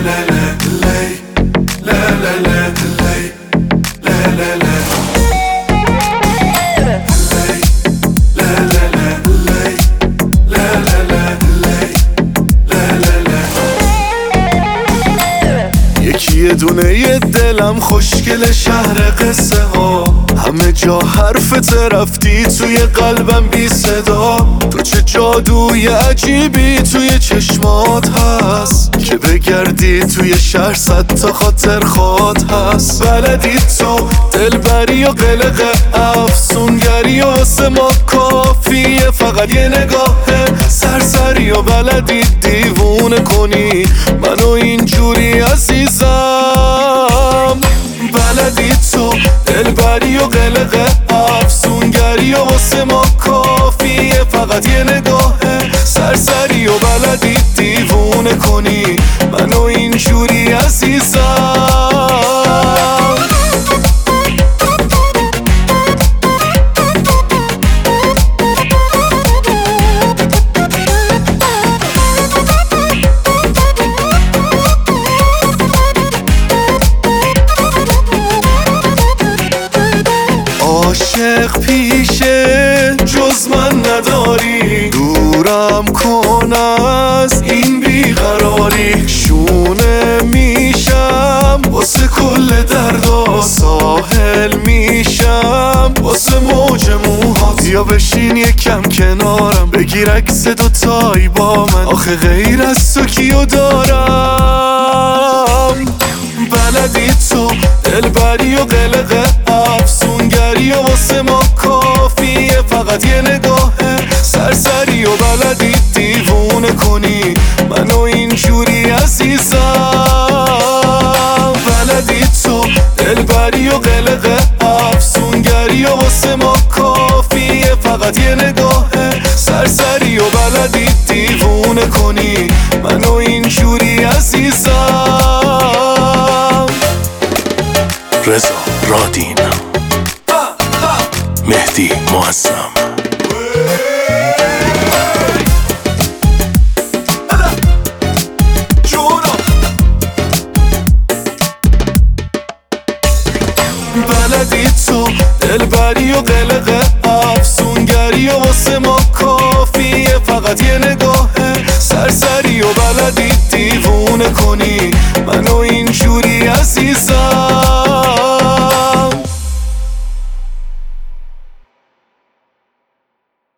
یه دونه یه دلم خوشگل شهر قصه ها، همه جا حرفت رفتی توی قلبم بی صدا. تو چه جادوی عجیبی توی چشمات هست که بگردی توی شهر صد تا خاطر خواد هست. بلدی تو دلبری و قلق افسونگری و واسه ما کافیه فقط یه نگاه سرسری و بلدی دیوونه کنی منو اینجوری عزیزم. بلدی تو دلبری و قلق افسونگری و واسه ما کافیه فقط یه نگاه سرسری و بلدی دیوونه کنی منو اینجوری عزیزم. عاشق پیشه جز من نداری، دورم کن از این بیقراری. شونه میشم واسه کل دردا، ساحل میشم واسه موج موهات. یا بشین یکم کنارم بگیر عکس دوتایی با من، آخه غیر از تو کیو دارم. بلدی تو دلبری و قلق افسونگری و واسه ما کافیه فقط یه نگاه سرسری و بلدی دیوونه کنی منو اینجوری عزیزم. بلدی تو دلبری و قلق افسونگری و واسه ما کافیه فقط یه نگاه سرسری و بلدی دیوونه کنی منو اینجوری عزیزم. رضا رادین، مهدی معظم. بلدی تو دلبری و قلق افسونگری و واسه ما کافیه فقط یه نگاه سرسری و بلدی دیوونه کنی منو اینجوری عزیزم.